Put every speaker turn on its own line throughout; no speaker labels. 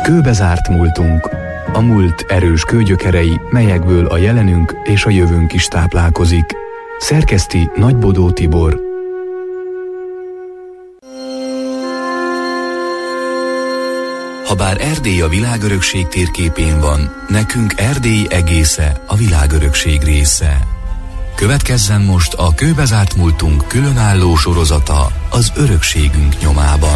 Kőbezárt múltunk. A múlt erős kőgyökerei, melyekből a jelenünk és a jövőnk is táplálkozik. Szerkeszti Nagybodó Tibor. Habár Erdély a világörökség térképén van, nekünk Erdély egésze a világörökség része. Következzen most a Kőbezárt múltunk különálló sorozata az örökségünk nyomában.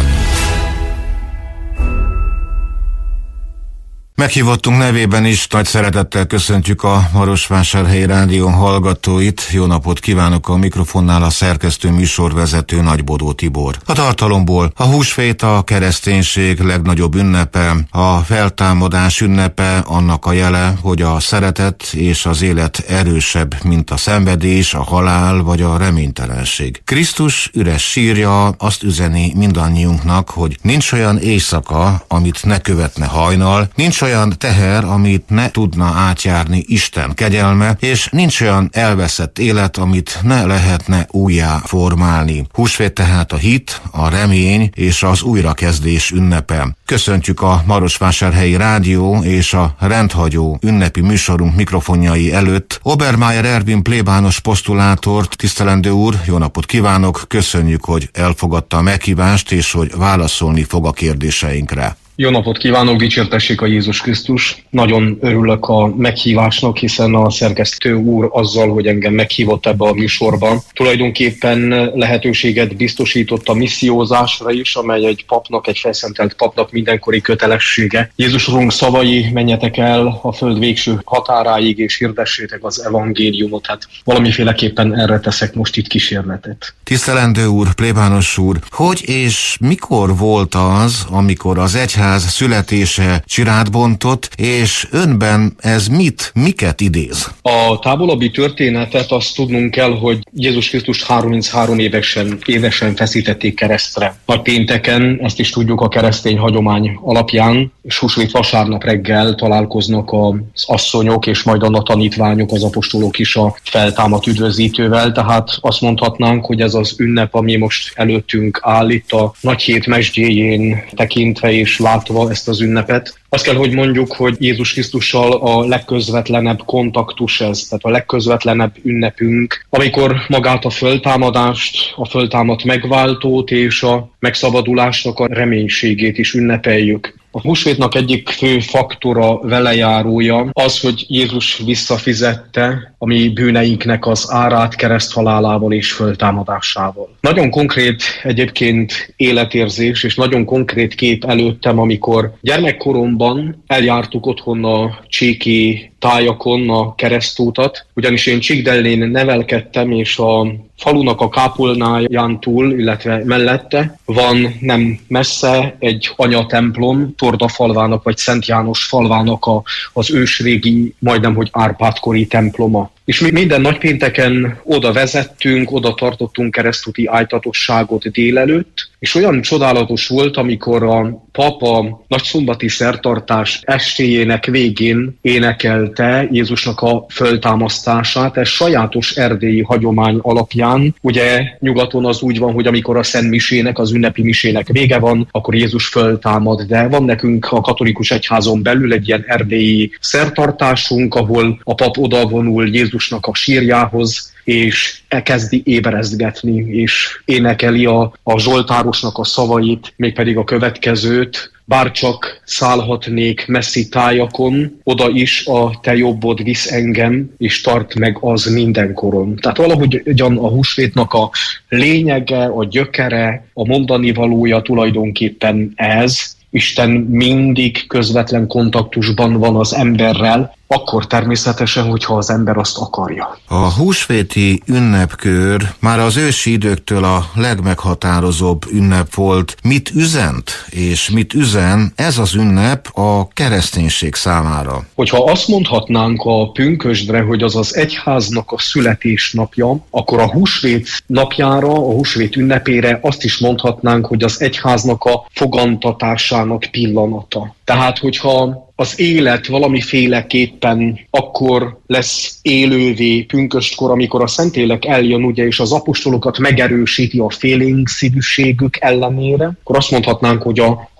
Meghívottunk nevében is nagy szeretettel köszöntjük a Marosvásárhelyi Rádió hallgatóit. Jó napot kívánok, a mikrofonnál a szerkesztő műsorvezető Nagybodó Tibor. A tartalomból: a húsvét a kereszténység legnagyobb ünnepe, a feltámadás ünnepe, annak a jele, hogy a szeretet és az élet erősebb, mint a szenvedés, a halál vagy a reménytelenség. Krisztus üres sírja azt üzeni mindannyiunknak, hogy nincs olyan éjszaka, amit ne követne hajnal, nincs olyan teher, amit ne tudna átjárni Isten kegyelme, és nincs olyan elveszett élet, amit ne lehetne újjá formálni. Húsvét tehát a hit, a remény és az újrakezdés ünnepe. Köszöntjük a Marosvásárhelyi Rádió és a rendhagyó ünnepi műsorunk mikrofonjai előtt Obermeier Erwin plébános posztulátort. Tisztelendő úr, jó napot kívánok, köszönjük, hogy elfogadta a meghívást és hogy válaszolni fog a kérdéseinkre.
Jó napot kívánok, dicsértessék a Jézus Krisztus! Nagyon örülök a meghívásnak, hiszen a szerkesztő úr azzal, hogy engem meghívott ebbe a műsorba, tulajdonképpen lehetőséget biztosított a missziózásra is, amely egy papnak, egy felszentelt papnak mindenkori kötelessége. Jézus Urunk szavai: menjetek el a föld végső határáig, és hirdessétek az evangéliumot. Hát valamiféleképpen erre teszek most itt kísérletet.
Tisztelendő úr, plébános úr, hogy és mikor volt az, amikor az egyház születése csirát bontott, és önben ez miket idéz?
A távolabbi történetet azt tudnunk kell, hogy Jézus Krisztus 33 évesen feszítették keresztre. Nagy pénteken, ezt is tudjuk a keresztény hagyomány alapján, és húsvét vasárnap reggel találkoznak az asszonyok, és majd a tanítványok, az apostolok is a feltámadt üdvözítővel, tehát azt mondhatnánk, hogy ez az ünnep, ami most előttünk áll itt a Nagyhét mesdjéjén tekintve és látva ezt az ünnepet. Azt kell, hogy mondjuk, hogy Jézus Krisztussal a legközvetlenebb kontaktus ez, tehát a legközvetlenebb ünnepünk, amikor magát a föltámadást, a föltámadt megváltót és a megszabadulásnak a reménységét is ünnepeljük. A húsvétnak egyik fő faktora, velejárója az, hogy Jézus visszafizette a mi bűneinknek az árát kereszthalálával és föltámadásával. Nagyon konkrét egyébként életérzés, és nagyon konkrét kép előttem, amikor gyermekkoromban eljártuk otthon a cséki tájakon a keresztútat, ugyanis én Csíkdellén nevelkedtem, és a falunak a kápolnáján túl, illetve mellette van nem messze egy anyatemplom, Torda falvának vagy Szent János falvának az ősrégi, majdnem hogy Árpád-kori temploma. És mi minden nagypénteken oda vezettünk, oda tartottunk keresztúti ájtatosságot délelőtt, és olyan csodálatos volt, amikor a pap a nagyszombati szertartás estéjének végén énekelte Jézusnak a föltámasztását. Ez sajátos erdélyi hagyomány alapján. Ugye nyugaton az úgy van, hogy amikor a Szent Misének, az ünnepi misének vége van, akkor Jézus föltámad, de van nekünk a katolikus egyházon belül egy ilyen erdélyi szertartásunk, ahol a pap odavonul Jézusnak a sírjához, és elkezdi ébrezgetni, és énekeli a zsoltárosnak a szavait, mégpedig a következőt: bárcsak szállhatnék messzi tájakon, oda is a te jobbod visz engem, és tart meg az mindenkoron. Tehát valahogyan a húsvétnak a lényege, a gyökere, a mondani valója tulajdonképpen ez. Isten mindig közvetlen kontaktusban van az emberrel, akkor természetesen, hogyha az ember azt akarja.
A húsvéti ünnepkör már az ősi időktől a legmeghatározóbb ünnep volt. Mit üzent és mit üzen ez az ünnep a kereszténység számára?
Hogyha azt mondhatnánk a pünkösdre, hogy az az egyháznak a születésnapja, akkor a húsvét napjára, a húsvét ünnepére azt is mondhatnánk, hogy az egyháznak a fogantatásának pillanata. Tehát, hogyha az élet valamiféleképpen akkor lesz élővé pünköstkor, amikor a Szentlélek eljön, ugye, és az apostolokat megerősíti a félénk szívűségük ellenére, akkor azt mondhatnánk, hogy a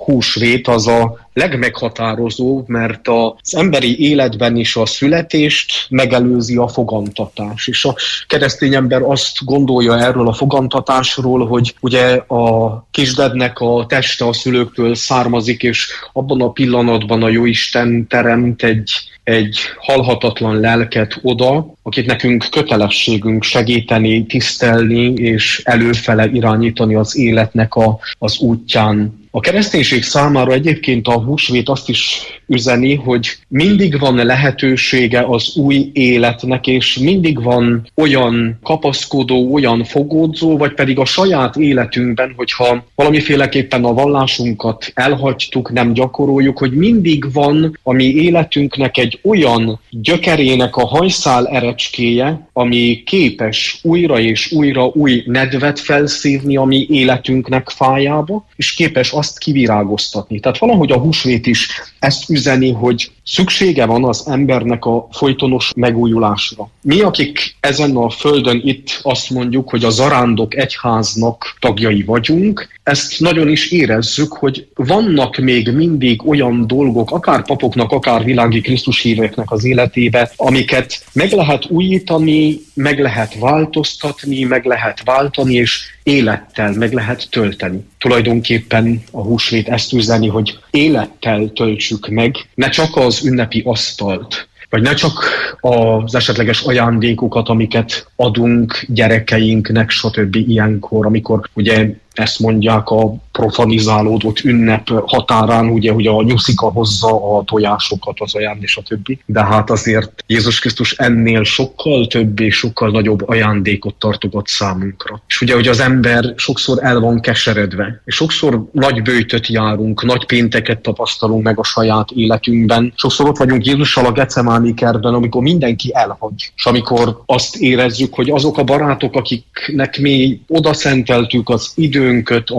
húsvét az a legmeghatározóbb, mert az emberi életben is a születést megelőzi a fogantatás. És a keresztény ember azt gondolja erről a fogantatásról, hogy ugye a kisdednek a teste a szülőktől származik, és abban a pillanatban a Jóisten teremt egy halhatatlan lelket oda, akit nekünk kötelességünk segíteni, tisztelni és előfele irányítani az életnek az útján. A kereszténység számára egyébként a húsvét azt is üzeni, hogy mindig van lehetősége az új életnek, és mindig van olyan kapaszkodó, olyan fogódzó, vagy pedig a saját életünkben, hogyha valamiféleképpen a vallásunkat elhagytuk, nem gyakoroljuk, hogy mindig van a mi életünknek egy olyan gyökerének a hajszál erecskéje, ami képes újra és újra új nedvet felszívni a mi életünknek fájába, és képes azt kivirágoztatni. Tehát valahogy a húsvét is ezt üzeni, hogy szüksége van az embernek a folytonos megújulásra. Mi, akik ezen a földön itt azt mondjuk, hogy a zarándok egyháznak tagjai vagyunk, ezt nagyon is érezzük, hogy vannak még mindig olyan dolgok, akár papoknak, akár világi Krisztus híveknek az életébe, amiket meg lehet újítani, meg lehet változtatni, meg lehet váltani, és élettel meg lehet tölteni. Tulajdonképpen a húsvét ezt üzeni, hogy élettel töltsük meg, ne csak az ünnepi asztalt, vagy ne csak az esetleges ajándékokat, amiket adunk gyerekeinknek, stb. Ilyenkor, amikor ugye ezt mondják a profanizálódott ünnep határán, ugye, hogy a nyuszika hozza a tojásokat, az ajándék, stb. De hát azért Jézus Krisztus ennél sokkal több és sokkal nagyobb ajándékot tartogat számunkra. És ugye, hogy az ember sokszor el van keseredve, és sokszor nagy böjtöt járunk, nagy pénteket tapasztalunk meg a saját életünkben. Sokszor ott vagyunk Jézussal a Getsemáni kertben, amikor mindenki elhagy, és amikor azt érezzük, hogy azok a barátok, akiknek mi odaszenteltük az időnket,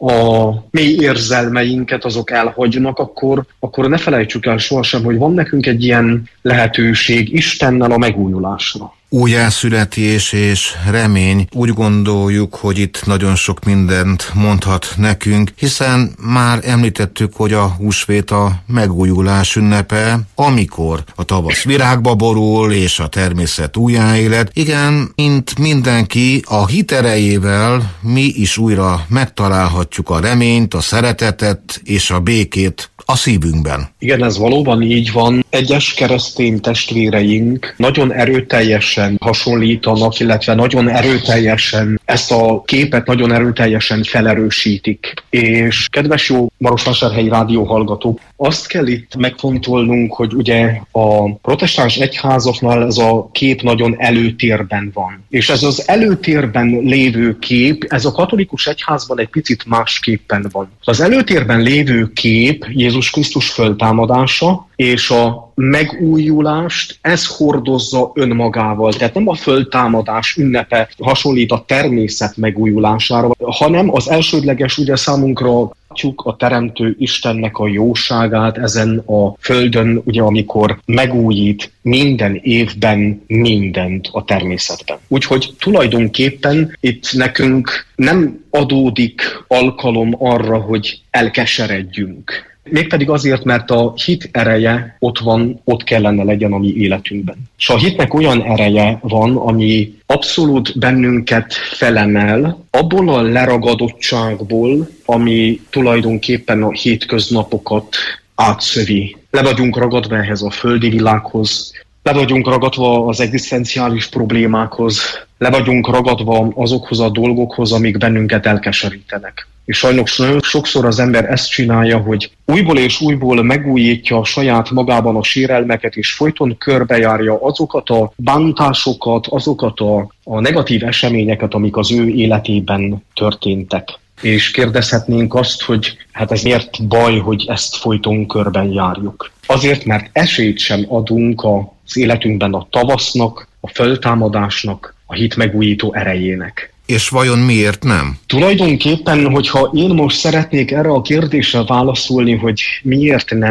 a mély érzelmeinket, azok elhagynak, akkor ne felejtsük el sohasem, hogy van nekünk egy ilyen lehetőség Istennel a megújulásra.
Újjászületés és remény, úgy gondoljuk, hogy itt nagyon sok mindent mondhat nekünk, hiszen már említettük, hogy a húsvét a megújulás ünnepe, amikor a tavasz virágba borul és a természet újjáélet. Igen, mint mindenki, a hit erejével mi is újra megtalálhatjuk a reményt, a szeretetet és a békét a szívünkben.
Igen, ez valóban így van. Egyes keresztény testvéreink nagyon erőteljesen hasonlítanak, illetve nagyon erőteljesen ezt a képet nagyon erőteljesen felerősítik. És kedves jó Marosvásárhelyi rádió hallgatók, azt kell itt megfontolnunk, hogy ugye a protestáns egyházaknál ez a kép nagyon előtérben van. És ez az előtérben lévő kép, ez a katolikus egyházban egy picit másképpen van. Az előtérben lévő kép Jézus Krisztus föltámadása, és a megújulást ez hordozza önmagával. Tehát nem a föltámadás ünnepe hasonlít a természet megújulására, hanem az elsődleges ugye számunkra a Teremtő Istennek a jóságát ezen a földön, ugye amikor megújít minden évben mindent a természetben. Úgyhogy tulajdonképpen itt nekünk nem adódik alkalom arra, hogy elkeseredjünk. Mégpedig azért, mert a hit ereje ott van, ott kellene legyen a mi életünkben. És a hitnek olyan ereje van, ami abszolút bennünket felemel, abból a leragadottságból, ami tulajdonképpen a hétköznapokat átszövi. Le vagyunk ragadva ehhez a földi világhoz, le vagyunk ragadva az egzisztenciális problémákhoz, le vagyunk ragadva azokhoz a dolgokhoz, amik bennünket elkeserítenek. És sajnos sokszor az ember ezt csinálja, hogy újból és újból megújítja a saját magában a sérelmeket, és folyton körbejárja azokat a bántásokat, azokat a negatív eseményeket, amik az ő életében történtek. És kérdezhetnénk azt, hogy hát ez miért baj, hogy ezt folyton körben járjuk. Azért, mert esélyt sem adunk az életünkben a tavasznak, a föltámadásnak, a hit megújító erejének.
És vajon miért nem?
Tulajdonképpen, hogyha én most szeretnék erre a kérdésre válaszolni, hogy miért nem,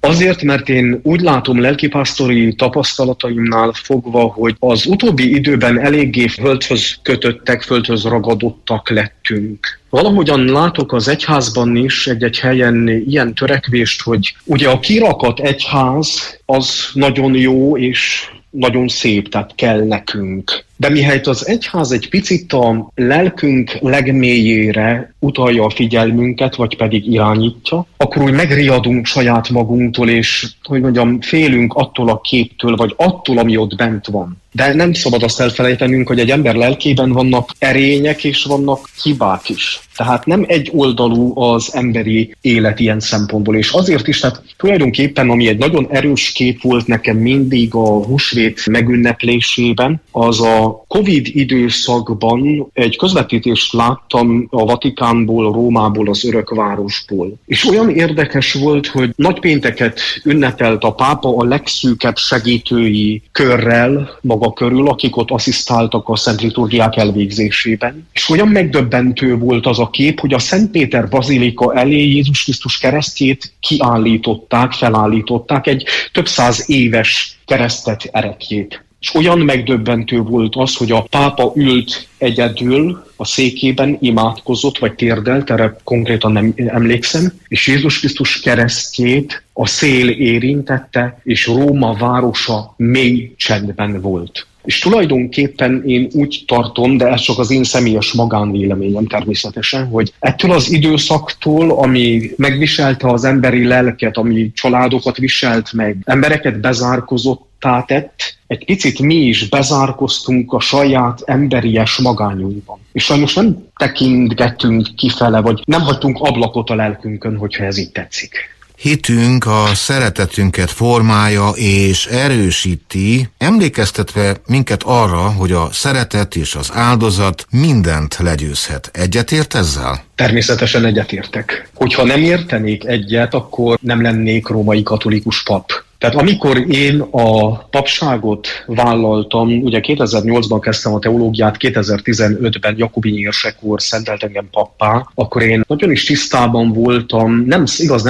Azért, mert én úgy látom lelkipásztori tapasztalataimnál fogva, hogy az utóbbi időben eléggé földhöz kötöttek, földhöz ragadottak lettünk. Valahogyan látok az egyházban is egy-egy helyen ilyen törekvést, hogy ugye a kirakat egyház az nagyon jó és nagyon szép, tehát kell nekünk. De mihelyt az egyház egy picit a lelkünk legmélyére utalja a figyelmünket, vagy pedig irányítja, akkor úgy megriadunk saját magunktól, és hogy mondjam, félünk attól a képtől, vagy attól, ami ott bent van. De nem szabad azt elfelejtenünk, hogy egy ember lelkében vannak erények, és vannak hibák is. Tehát nem egyoldalú az emberi élet ilyen szempontból. És azért is, tehát tulajdonképpen, ami egy nagyon erős kép volt nekem mindig a húsvét megünneplésében, az a Covid időszakban egy közvetítést láttam a Vatikánból, Rómából, az Örökvárosból. És olyan érdekes volt, hogy nagypénteket ünnepelt a pápa a legszűkebb segítői körrel maga körül, akik ott asszisztáltak a szent liturgiák elvégzésében. És olyan megdöbbentő volt az a kép, hogy a Szent Péter bazilika elé Jézus Krisztus keresztjét kiállították, felállították, egy több száz éves keresztet erekjét. És olyan megdöbbentő volt az, hogy a pápa ült egyedül a székében, imádkozott, vagy térdelt, erre konkrétan nem emlékszem, és Jézus Krisztus keresztjét a szél érintette, és Róma városa mély csendben volt. És tulajdonképpen én úgy tartom, de ez csak az én személyes magánvéleményem természetesen, hogy ettől az időszaktól, ami megviselte az emberi lelket, ami családokat viselt meg, embereket bezárkozottá tett, egy picit mi is bezárkoztunk a saját emberies magányunkban. És sajnos nem tekintgetünk kifele, vagy nem hagytunk ablakot a lelkünkön, hogyha ez így tetszik.
Hitünk a szeretetünket formálja és erősíti, emlékeztetve minket arra, hogy a szeretet és az áldozat mindent legyőzhet. Egyetért ezzel?
Természetesen egyetértek. Hogyha nem értenék egyet, akkor nem lennék római katolikus pap. Tehát amikor én a papságot vállaltam, ugye 2008-ban kezdtem a teológiát, 2015-ben Jakubini érsekor szentelt engem pappá, akkor én nagyon is tisztában voltam, nem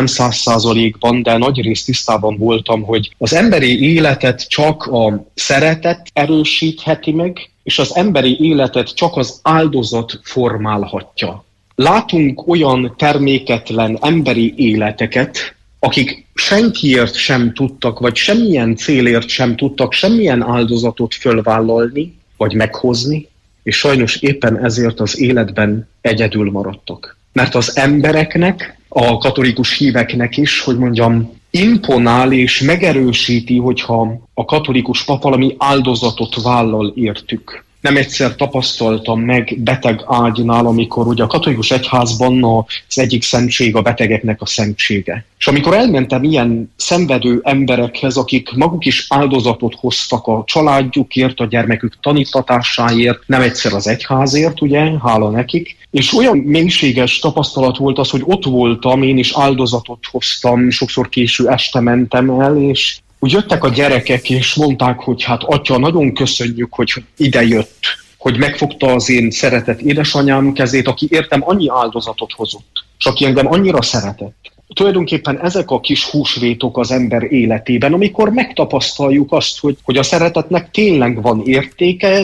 100%-ban, de nagyrészt tisztában voltam, hogy az emberi életet csak a szeretet erősítheti meg, és az emberi életet csak az áldozat formálhatja. Látunk olyan terméketlen emberi életeket, akik senkiért sem tudtak, vagy semmilyen célért sem tudtak semmilyen áldozatot fölvállalni, vagy meghozni, és sajnos éppen ezért az életben egyedül maradtak. Mert az embereknek, a katolikus híveknek is, hogy mondjam, imponál és megerősíti, hogyha a katolikus pap valami áldozatot vállal értük. Nem egyszer tapasztaltam meg beteg ágynál, amikor ugye a katolikus egyházban az egyik szentség a betegeknek a szentsége. És amikor elmentem ilyen szenvedő emberekhez, akik maguk is áldozatot hoztak a családjukért, a gyermekük tanítatásáért, nem egyszer az egyházért, ugye, hála nekik, és olyan mélységes tapasztalat volt az, hogy ott voltam, én is áldozatot hoztam, sokszor késő este mentem el, és úgy jöttek a gyerekek, és mondták, hogy hát atya, nagyon köszönjük, hogy ide jött, hogy megfogta az én szeretett édesanyám kezét, aki értem annyi áldozatot hozott, és aki engem annyira szeretett. Tulajdonképpen ezek a kis húsvétok az ember életében, amikor megtapasztaljuk azt, hogy a szeretetnek tényleg van értéke,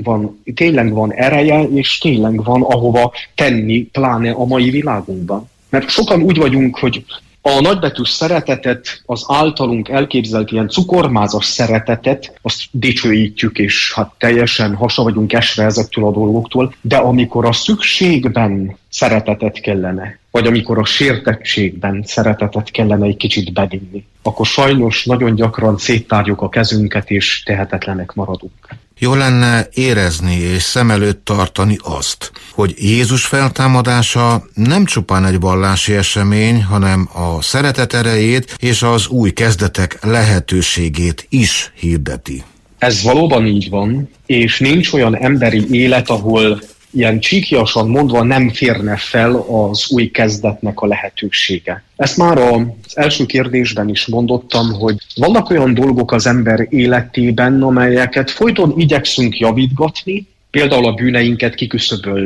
tényleg van ereje, és tényleg van ahova tenni, pláne a mai világunkban. Mert sokan úgy vagyunk, hogy a nagybetűs szeretetet, az általunk elképzelt ilyen cukormázas szeretetet, azt dicsőítjük, és hát teljesen hasa vagyunk esve ezektől a dolgoktól, de amikor a szükségben szeretetet kellene, vagy amikor a sértettségben szeretetet kellene egy kicsit bevinni, akkor sajnos nagyon gyakran széttárjuk a kezünket, és tehetetlenek maradunk.
Jó lenne érezni és szem előtt tartani azt, hogy Jézus feltámadása nem csupán egy vallási esemény, hanem a szeretet erejét és az új kezdetek lehetőségét is hirdeti.
Ez valóban így van, és nincs olyan emberi élet, ahol ilyen csíkjasan mondva nem férne fel az új kezdetnek a lehetősége. Ezt már az első kérdésben is mondottam, hogy vannak olyan dolgok az ember életében, amelyeket folyton igyekszünk javítgatni, például a bűneinket kiküszöbölni.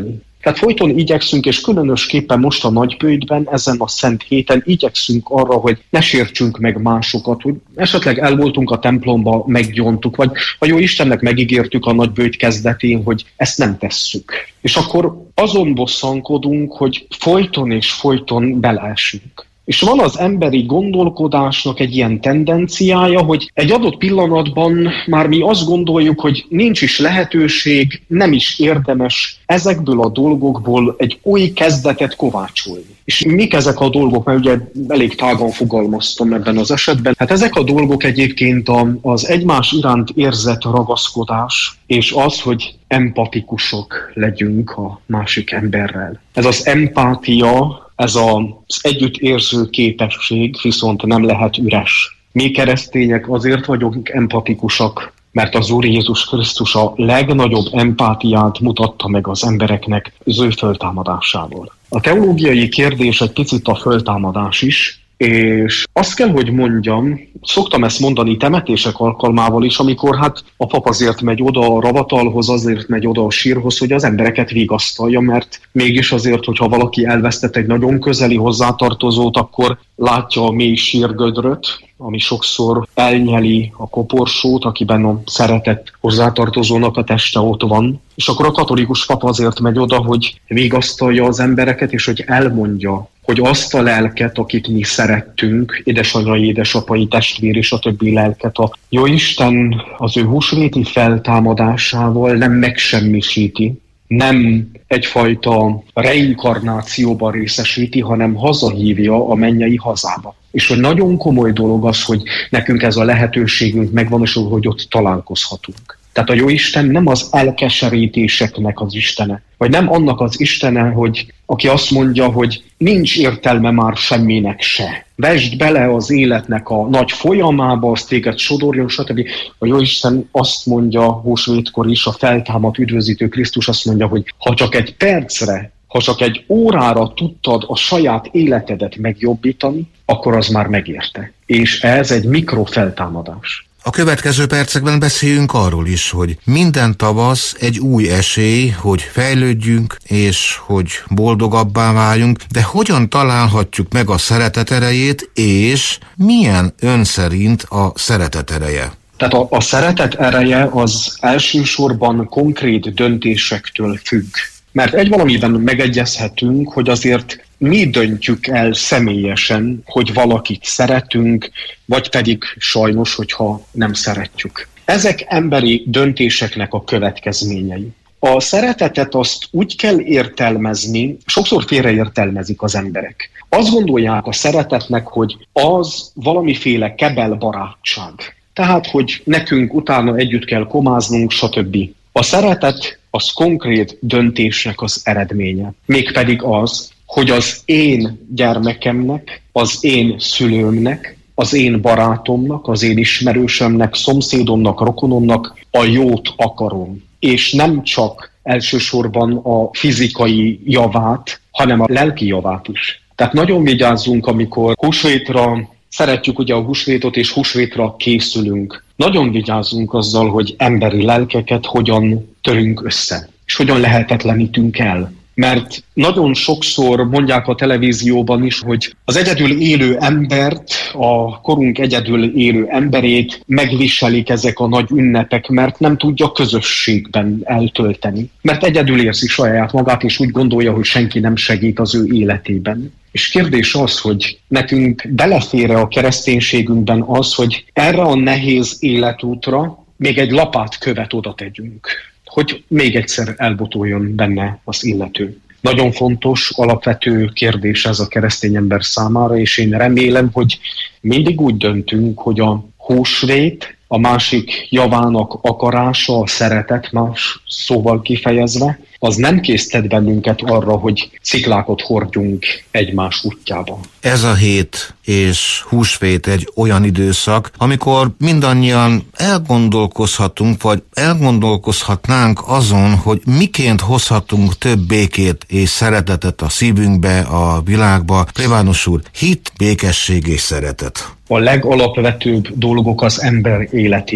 Tehát folyton igyekszünk, és különösképpen most a nagybőjtben, ezen a Szent Héten igyekszünk arra, hogy ne sértsünk meg másokat, hogy esetleg elvoltunk a templomba, meggyóntuk, vagy a jó Istennek megígértük a nagybőjt kezdetén, hogy ezt nem tesszük. És akkor azon bosszankodunk, hogy folyton és folyton beleesünk. És van az emberi gondolkodásnak egy ilyen tendenciája, hogy egy adott pillanatban már mi azt gondoljuk, hogy nincs is lehetőség, nem is érdemes ezekből a dolgokból egy új kezdetet kovácsolni. És mik ezek a dolgok, mert ugye elég tágan fogalmaztam ebben az esetben. Hát ezek a dolgok egyébként az egymás iránt érzett ragaszkodás, és az, hogy empatikusok legyünk a másik emberrel. Ez az empátia, ez az együttérző képesség viszont nem lehet üres. Mi keresztények azért vagyunk empatikusak, mert az Úr Jézus Krisztus a legnagyobb empátiát mutatta meg az embereknek az ő föltámadásával. A teológiai kérdés egy picit a föltámadás is, és azt kell, hogy mondjam, szoktam ezt mondani temetések alkalmával is, amikor hát a pap azért megy oda a ravatalhoz, azért megy oda a sírhoz, hogy az embereket vigasztalja, mert mégis azért, hogyha valaki elvesztett egy nagyon közeli hozzátartozót, akkor látja a mély sírgödröt, ami sokszor elnyeli a koporsót, akiben a szeretett hozzátartozónak a teste ott van. És akkor a katolikus pap azért megy oda, hogy vigasztalja az embereket, és hogy elmondja, hogy azt a lelket, akit mi szerettünk, édesanyai, édesapai, testvér és a többi lelket, a Jóisten az ő húsvéti feltámadásával nem megsemmisíti, nem egyfajta reinkarnációban részesíti, hanem hazahívja a mennyei hazába. És hogy nagyon komoly dolog az, hogy nekünk ez a lehetőségünk megvan, és hogy ott találkozhatunk. Tehát a Jóisten nem az elkeserítéseknek az Istene, vagy nem annak az Istene, hogy aki azt mondja, hogy nincs értelme már semminek se. Vesd bele az életnek a nagy folyamába, az téged sodorjon, stb. A Jóisten azt mondja húsvétkor is, a feltámadt üdvözítő Krisztus azt mondja, hogy ha csak egy percre, ha csak egy órára tudtad a saját életedet megjobbítani, akkor az már megérte. És ez egy mikrofeltámadás.
A következő percekben beszéljünk arról is, hogy minden tavasz egy új esély, hogy fejlődjünk és hogy boldogabbá váljunk, de hogyan találhatjuk meg a szeretet erejét, és milyen ön szerint a szeretet ereje?
Tehát a szeretet ereje az elsősorban konkrét döntésektől függ. Mert egy valamiben megegyezhetünk, hogy azért mi döntjük el személyesen, hogy valakit szeretünk, vagy pedig sajnos, hogyha nem szeretjük. Ezek emberi döntéseknek a következményei. A szeretetet azt úgy kell értelmezni, sokszor félreértelmezik az emberek. Azt gondolják a szeretetnek, hogy az valamiféle kebelbarátság. Tehát, hogy nekünk utána együtt kell komáznunk, stb. A szeretet az konkrét döntésnek az eredménye. Mégpedig az, hogy az én gyermekemnek, az én szülőmnek, az én barátomnak, az én ismerősömnek, szomszédomnak, rokonomnak a jót akarom. És nem csak elsősorban a fizikai javát, hanem a lelki javát is. Tehát nagyon vigyázzunk, amikor húsvétra szeretjük ugye a húsvétot, és húsvétra készülünk. Nagyon vigyázzunk azzal, hogy emberi lelkeket hogyan törünk össze, és hogyan lehetetlenítünk el. Mert nagyon sokszor mondják a televízióban is, hogy az egyedül élő embert, a korunk egyedül élő emberét megviselik ezek a nagy ünnepek, mert nem tudja közösségben eltölteni. Mert egyedül érzi saját magát, és úgy gondolja, hogy senki nem segít az ő életében. És kérdés az, hogy nekünk belefér a kereszténységünkben az, hogy erre a nehéz életútra még egy lapátkövet oda tegyünk, hogy még egyszer elbotoljon benne az illető. Nagyon fontos, alapvető kérdés ez a keresztény ember számára, és én remélem, hogy mindig úgy döntünk, hogy a húsvét, a másik javának akarása, a szeretet, más szóval kifejezve, az nem késztet bennünket arra, hogy sziklákat hordjunk egymás útjába.
Ez a hét és húsvét egy olyan időszak, amikor mindannyian elgondolkozhatunk, vagy elgondolkozhatnánk azon, hogy miként hozhatunk több békét és szeretetet a szívünkbe, a világba. Plébános úr, hit, békesség és szeretet.
A legalapvetőbb dolgok az ember életében.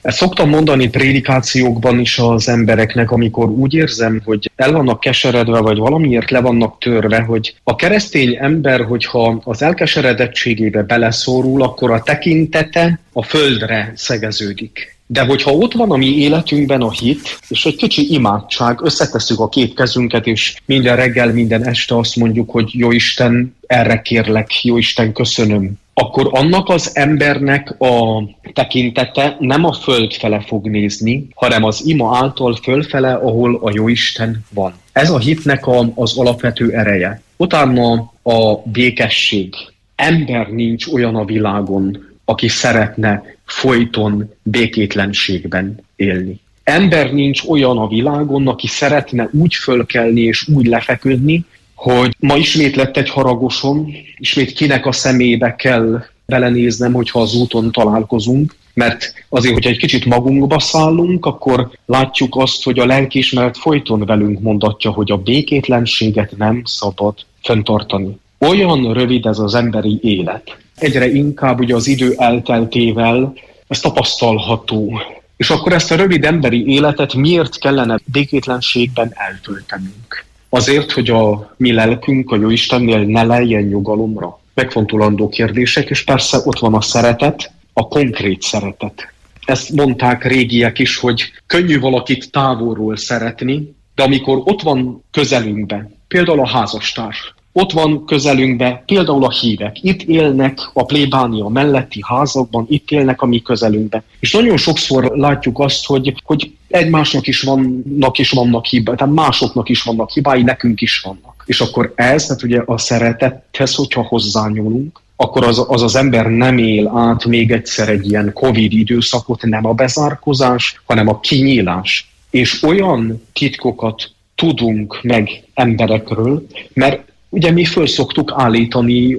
Ezt szoktam mondani prédikációkban is az embereknek, amikor úgy érzem, hogy el vannak keseredve, vagy valamiért le vannak törve, hogy a keresztény ember, hogyha az elkeseredettségébe beleszorul, akkor a tekintete a földre szegeződik. De hogyha ott van a mi életünkben a hit, és egy kicsi imádság, összetesszük a két kezünket, és minden reggel, minden este azt mondjuk, hogy jó Isten, erre kérlek, jó Isten, köszönöm, akkor annak az embernek a tekintete nem a föld fele fog nézni, hanem az ima által fölfele, ahol a Jóisten van. Ez a hitnek az alapvető ereje. Utána a békesség. Ember nincs olyan a világon, aki szeretne folyton békétlenségben élni. Ember nincs olyan a világon, aki szeretne úgy fölkelni és úgy lefeküdni, hogy ma ismét lett egy haragosom, ismét kinek a szemébe kell belenéznem, hogyha az úton találkozunk, mert azért, hogyha egy kicsit magunkba szállunk, akkor látjuk azt, hogy a lelkiismeret folyton velünk mondatja, hogy a békétlenséget nem szabad fenntartani. Olyan rövid ez az emberi élet. Egyre inkább ugye az idő elteltével ez tapasztalható. És akkor ezt a rövid emberi életet miért kellene békétlenségben eltöltenünk? Azért, hogy a mi lelkünk a Jóistennél ne leljen nyugalomra. Megfontolandó kérdések, és persze ott van a szeretet, a konkrét szeretet. Ezt mondták régiek is, hogy könnyű valakit távolról szeretni, de amikor ott van közelünkben, például a házastárs, ott van közelünkben például a hívek, itt élnek a plébánia melletti házakban, itt élnek a mi közelünkben. És nagyon sokszor látjuk azt, hogy egymásnak is vannak hibái, tehát másoknak is vannak hibái, nekünk is vannak. És akkor ez, tehát ugye a szeretethez, hogyha hozzányúlunk, akkor az ember nem él át még egyszer egy ilyen Covid időszakot, nem a bezárkozás, hanem a kinyílás. És olyan titkokat tudunk meg emberekről, mert ugye mi föl szoktuk állítani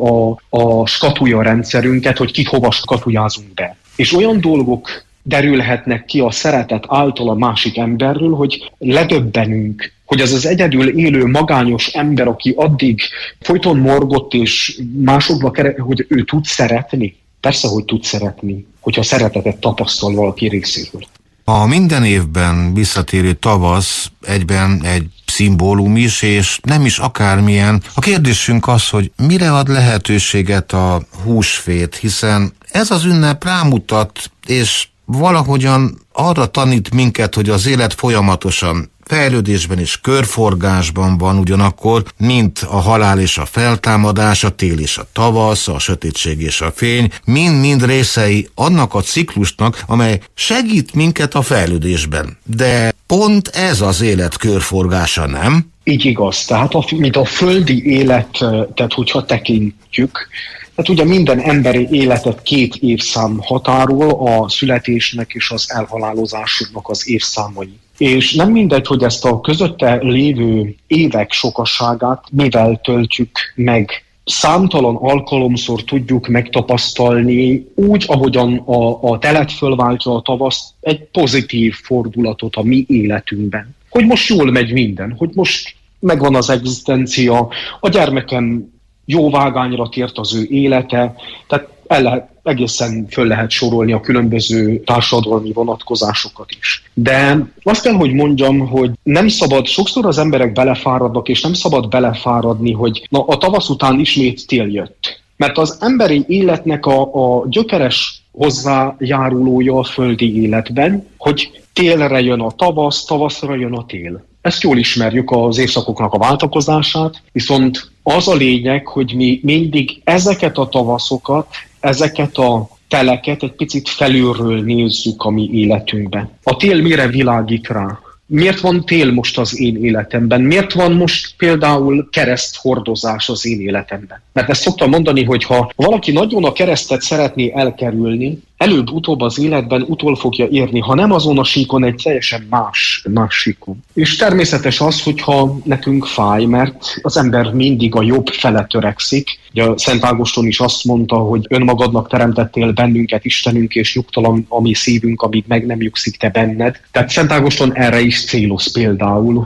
a skatulya rendszerünket, hogy kit hova skatujázunk be. És olyan dolgok derülhetnek ki a szeretet által a másik emberről, hogy ledöbbenünk, hogy az egyedül élő magányos ember, aki addig folyton morgott és másokba hogy ő tud szeretni. Persze, hogy tud szeretni, hogyha szeretetet tapasztal valaki részéről.
A minden évben visszatérő tavasz egyben egy szimbólum is, és nem is akármilyen. A kérdésünk az, hogy mire ad lehetőséget a húsvét, hiszen ez az ünnep rámutat, és valahogyan arra tanít minket, hogy az élet folyamatosan fejlődésben és körforgásban van ugyanakkor, mint a halál és a feltámadás, a tél és a tavasz, a sötétség és a fény, mind-mind részei annak a ciklusnak, amely segít minket a fejlődésben. De pont ez az élet körforgása, nem?
Így igaz. Tehát mint a földi életet, hogyha tekintjük, tehát ugye minden emberi életet 2 évszám határol, a születésnek és az elhalálozásuknak az évszámai. És nem mindegy, hogy ezt a közötte lévő évek sokasságát mivel töltjük meg. Számtalan alkalomszor tudjuk megtapasztalni úgy, ahogyan a telet fölváltja a tavaszt, egy pozitív fordulatot a mi életünkben. Hogy most jól megy minden, hogy most megvan az egzisztencia, a gyermekem jó vágányra tért az ő élete, tehát egészen föl lehet sorolni a különböző társadalmi vonatkozásokat is. De azt kell, hogy mondjam, hogy nem szabad, sokszor az emberek belefáradnak, és nem szabad belefáradni, hogy a tavasz után ismét tél jött. Mert az emberi életnek a gyökeres hozzájárulója a földi életben, hogy télre jön a tavasz, tavaszra jön a tél. Ezt jól ismerjük, az évszakoknak a váltakozását, viszont az a lényeg, hogy mi mindig ezeket a tavaszokat, ezeket a teleket egy picit felülről nézzük a mi életünkben. A tél mire világít rá? Miért van tél most az én életemben? Miért van most például kereszthordozás az én életemben? Mert ezt szoktam mondani, hogy ha valaki nagyon a keresztet szeretné elkerülni, előbb-utóbb az életben utol fogja érni, ha nem azon a síkon, egy teljesen más síkon. És természetes az, hogyha nekünk fáj, mert az ember mindig a jobb fele törekszik. Ugye a Szent Ágoston is azt mondta, hogy önmagadnak teremtettél bennünket, Istenünk, és nyugtalan a mi szívünk, amíg meg nem nyugszik te benned. Tehát Szent Ágoston erre is céloz például, hogy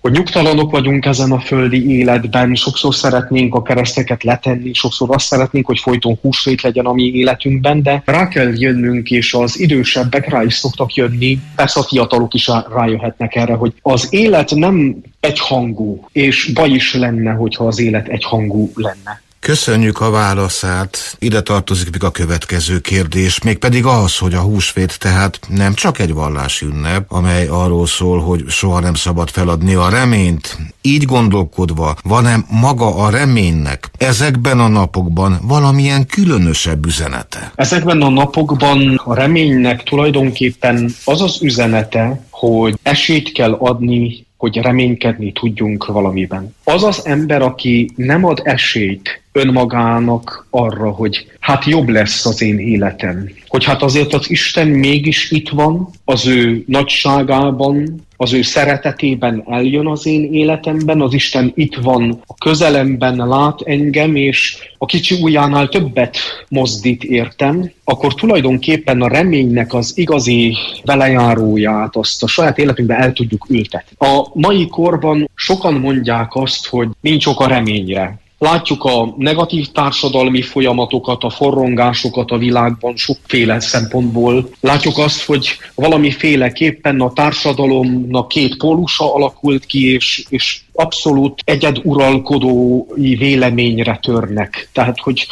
hogy nyugtalanok vagyunk ezen a földi életben, sokszor szeretnénk a kereszteket letenni, sokszor azt szeretnénk, hogy folyton húsvét legyen a mi életünkben, de rá kell jönnünk, és az idősebbek rá is szoktak jönni, persze a fiatalok is rájöhetnek erre, hogy az élet nem egyhangú, és baj is lenne, hogyha az élet egyhangú lenne.
Köszönjük a válaszát. Ide tartozik még a következő kérdés, mégpedig az, hogy a húsvét tehát nem csak egy vallási ünnep, amely arról szól, hogy soha nem szabad feladni a reményt. Így gondolkodva, van-e maga a reménynek ezekben a napokban valamilyen különösebb üzenete?
Ezekben a napokban a reménynek tulajdonképpen az az üzenete, hogy esélyt kell adni, hogy reménykedni tudjunk valamiben. Az az ember, aki nem ad esélyt önmagának arra, hogy hát jobb lesz az én életem, hogy hát azért az Isten mégis itt van, az ő nagyságában, az ő szeretetében eljön az én életemben, az Isten itt van a közelemben, lát engem, és a kicsi ujjánál többet mozdít értem, akkor tulajdonképpen a reménynek az igazi velejáróját, azt a saját életünkben el tudjuk ültetni. A mai korban sokan mondják azt, hogy nincs ok a reményre. Látjuk a negatív társadalmi folyamatokat, a forrongásokat a világban sokféle szempontból. Látjuk azt, hogy valamiféleképpen a társadalomnak két pólusa alakult ki, és abszolút egyeduralkodói véleményre törnek. Tehát, hogy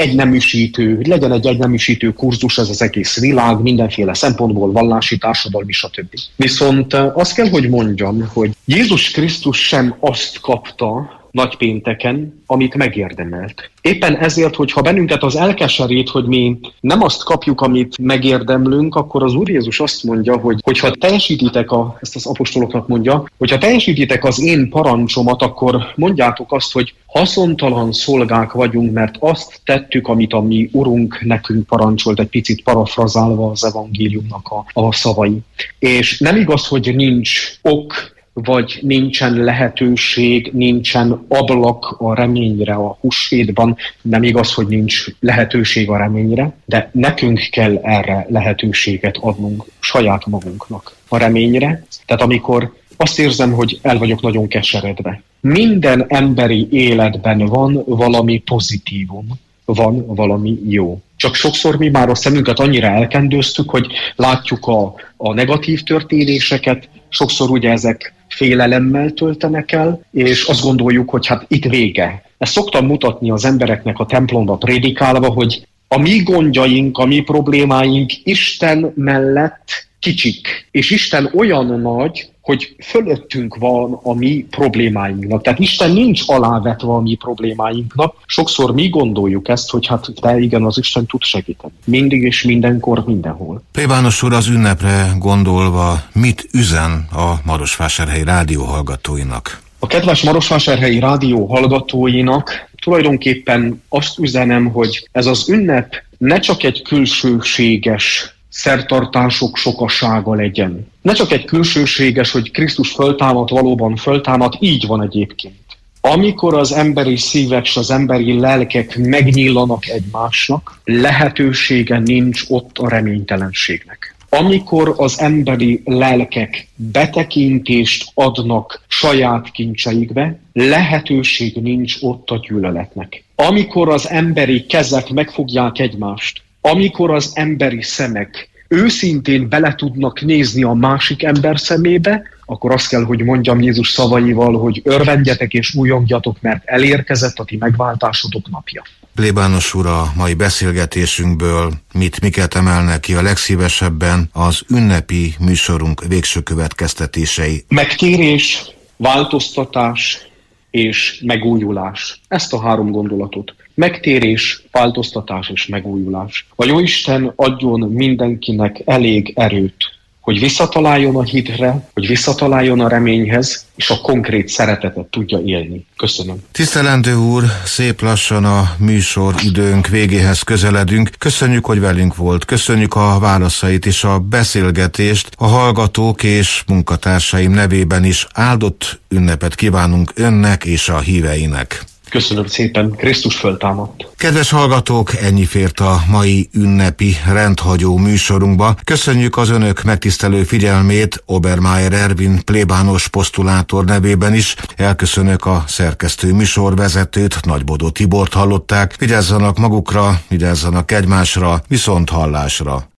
legyen egy egyneműsítő kurzus ez az egész világ, mindenféle szempontból, vallási, társadalmi, stb. Viszont azt kell, hogy mondjam, hogy Jézus Krisztus sem azt kapta nagypénteken, amit megérdemelt. Éppen ezért, hogyha bennünket az elkeserít, hogy mi nem azt kapjuk, amit megérdemlünk, akkor az Úr Jézus azt mondja, hogy hogyha teljesítitek, ezt az apostoloknak mondja, hogyha teljesítitek az én parancsomat, akkor mondjátok azt, hogy haszontalan szolgák vagyunk, mert azt tettük, amit a mi Urunk nekünk parancsolt, egy picit parafrazálva az evangéliumnak a szavai. És nem igaz, hogy nincs ok, vagy nincsen lehetőség, nincsen ablak a reményre a húsvétban. Nem igaz, hogy nincs lehetőség a reményre, de nekünk kell erre lehetőséget adnunk saját magunknak a reményre. Tehát amikor azt érzem, hogy el vagyok nagyon keseredve. Minden emberi életben van valami pozitívum, van valami jó. Csak sokszor mi már a szemünket annyira elkendőztük, hogy látjuk a negatív történéseket, sokszor ugye ezek félelemmel töltenek el, és azt gondoljuk, hogy hát itt vége. Ezt szoktam mutatni az embereknek a templomba prédikálva, hogy a mi gondjaink, a mi problémáink Isten mellett kicsik, és Isten olyan nagy, hogy fölöttünk van a mi problémáinknak. Tehát Isten nincs alávetve a mi problémáinknak. Sokszor mi gondoljuk ezt, hogy hát de igen, az Isten tud segíteni. Mindig és mindenkor, mindenhol.
Plébános úr, az ünnepre gondolva mit üzen a Marosvásárhelyi rádió hallgatóinak?
A kedves Marosvásárhelyi rádió hallgatóinak tulajdonképpen azt üzenem, hogy ez az ünnep ne csak egy külsőséges szertartások sokasága legyen. Ne csak egy külsőséges, hogy Krisztus föltámad, valóban föltámad, így van egyébként. Amikor az emberi szívek és az emberi lelkek megnyillanak egymásnak, lehetősége nincs ott a reménytelenségnek. Amikor az emberi lelkek betekintést adnak saját kincseikbe, lehetőség nincs ott a gyűlöletnek. Amikor az emberi kezek megfogják egymást, amikor az emberi szemek őszintén bele tudnak nézni a másik ember szemébe, akkor azt kell, hogy mondjam Jézus szavaival, hogy örvendjetek és újongjatok, mert elérkezett a ti megváltásotok napja.
Plébános úr, a mai beszélgetésünkből miket emelnek ki a legszívesebben az ünnepi műsorunk végső következtetései?
Megtérés, változtatás és megújulás. Ezt a három gondolatot. Megtérés, változtatás és megújulás. A Jóisten adjon mindenkinek elég erőt, hogy visszataláljon a hitre, hogy visszataláljon a reményhez, és a konkrét szeretetet tudja élni. Köszönöm.
Tisztelendő úr, szép lassan a műsor időnk végéhez közeledünk. Köszönjük, hogy velünk volt. Köszönjük a válaszait és a beszélgetést. A hallgatók és munkatársaim nevében is áldott ünnepet kívánunk önnek és a híveinek.
Köszönöm szépen, Krisztus föltámadt.
Kedves hallgatók, ennyi fért a mai ünnepi rendhagyó műsorunkba. Köszönjük az önök megtisztelő figyelmét, Obermeier Ervin plébános posztulátor nevében is. Elköszönök a szerkesztő műsorvezetőt, Nagybodó Tibort hallották. Vigyázzanak magukra, vigyázzanak egymásra, viszont hallásra.